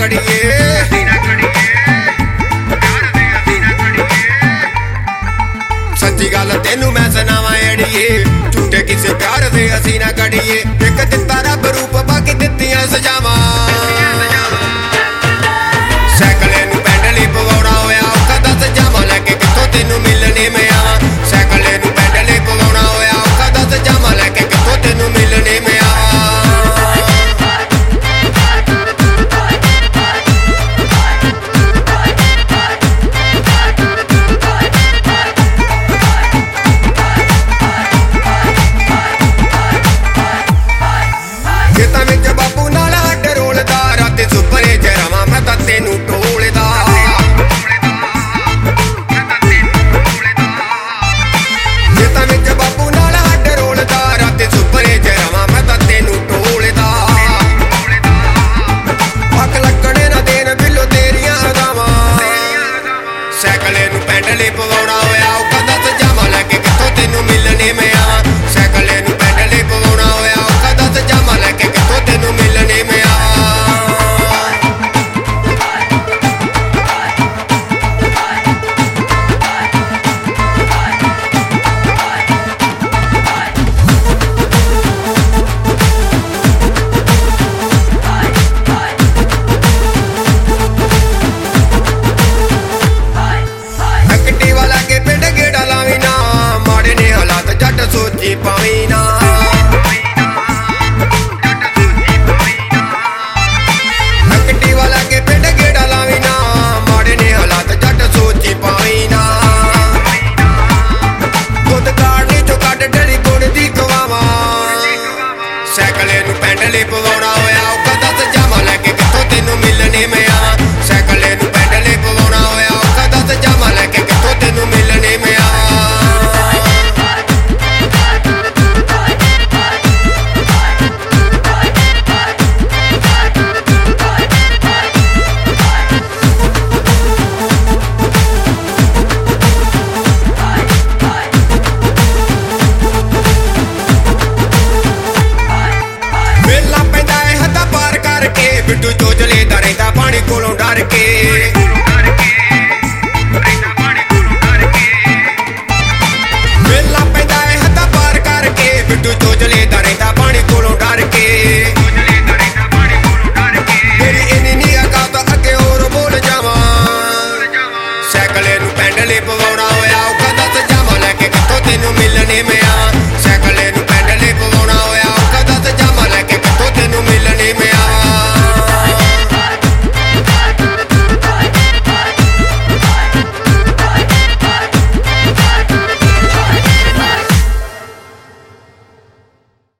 कड़िए सच्ची गल तेनू मैं सुनावां अड़िए झूठे किसे प्यार दे असीं ना कड़िए एक दित्ता रब रूप बाकी दित्तियां सजावां सैकले नू पैंडली पवाउणा होया औखा दस जावां लैके कित्थों तेनू मिलने मैं आवां सैकले नू पैंडली पवाउणा होया औखा दस जावां लैके कित्थों तेनू मिलने मैं तेनू टोलदा खेतां विच बापू नाल हड्ड रोलदा राती सुपने च रवां मैं तां तेनू टोलदा हक लगणे ना देन बिल्लो तेरियां अदावां सैकले नू पैंडली पवाउणा होया औखा दस जावां लैके कित्थों तेनू मिलने मैं आवां सैकले नू पैंडली पवाउणा होया औखा दस जावां लैके कित्थों तेनू मिलने मैं सोची पावी ना हकटी वाला के पिंड गेड़ा लावी ना माड़े ने हालात जट सोची पावी ना खुद काढ़नी चो कट डरी गुण दी कवावा सैकले नू पैंडली पवाउणा होया औखा दस जावां लैके कित्थों तेनू मिलने मैं आवां सैकले नू पैंडली पवाउणा होया औखा दस जावां लैके कित्थों तेनू मिलने मैं बिट्टू चोचले दा रहिंदा पानी कोलों डर के मेला पैंदा है हद्दां पार करके बिट्टू चोचले दा रहिंदा पानी कोलों डर के मेरी इन्नी नी औकात अगे होर बोल जावां सैकले नू पैंडली पवाउणा होया औखा दस जावां लैके कित्थों तेनू मिलने मैं आवां